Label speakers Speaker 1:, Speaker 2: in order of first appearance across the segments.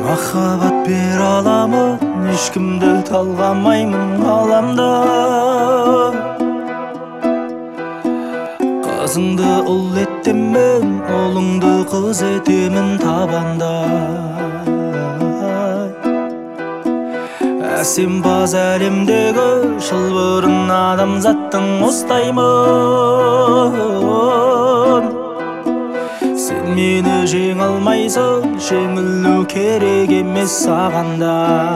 Speaker 1: Махаббат бере аламын, ешкімді талғамаймын ғаламда. Қызыңды ұл етемін, ұлыңды қыз етемін табанда. Әсем баз әлемдегі шылбырын адамзаттың ұстаймын. Сен мені жеңе алмайсың, жеңілу керек емес сағанда.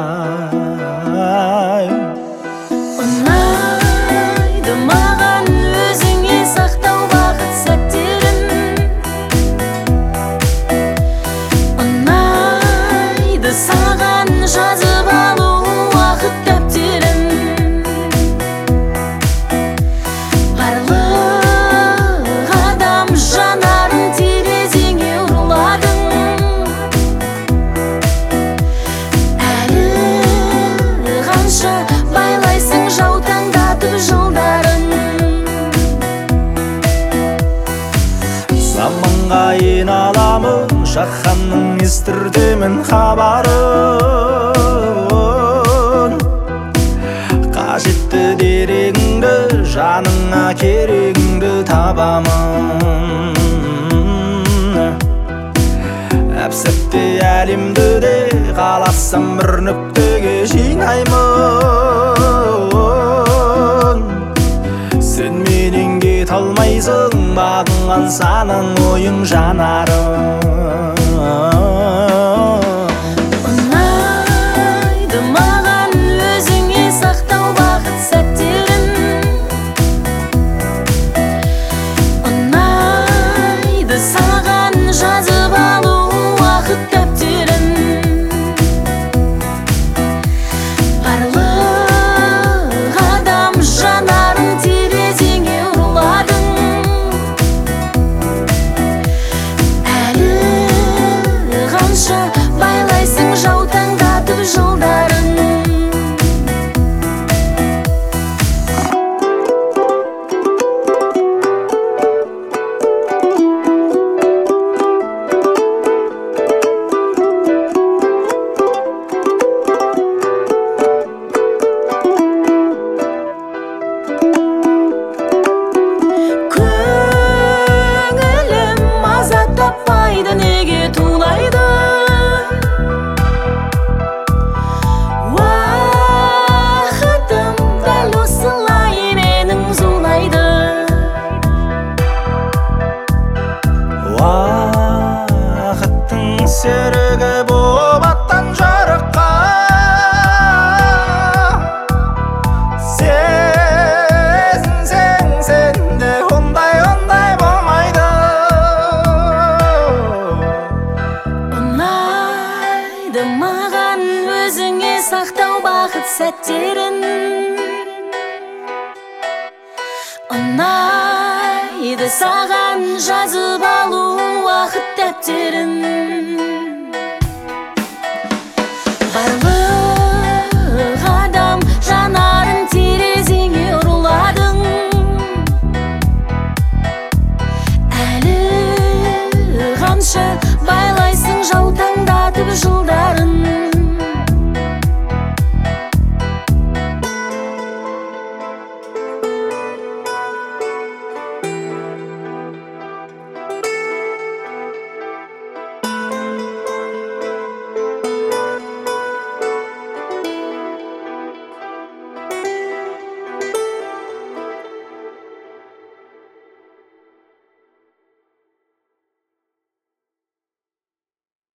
Speaker 2: Ұнайды маған өзіңе сақтау бақыт сәттерін. Ұнайды саған жазып алу уақыт дәптерін. Барлық адам жанарын терезеңе ұрладың. Әлі қанша байлайсың жаутаңдатып жылдарын.
Speaker 1: Заманға ен аламын, жаһанның естіртемін хабарын. Қажетті дерегіңді, жаныңа керегіңді табамын. Әп-сәтте әлемді де қаласам бір нүктеге жинаймын. Сен менен кете алмайсың, бағынған санаң ойың жанарың.
Speaker 2: Ұнайды маған өзіңе сақтау бақыт сәттерін. Ұнайды саған жазып алу уақыт дәптерін. Барлық адам жанарын терезеңе ұрладың. Әлі қанша байлайсың жаутаңдатып жылдарын. Көңілім азат таппайды, неге тулайды? Уақытым дәл осылай менің зулайды.
Speaker 1: Уақыттың серігі болып аттан жарыққа. Сезінсең сен де ондай болмайды.
Speaker 2: Ұнайды маған өзіңе сақтау бақыт сәттерін. Ұнайды саған жазып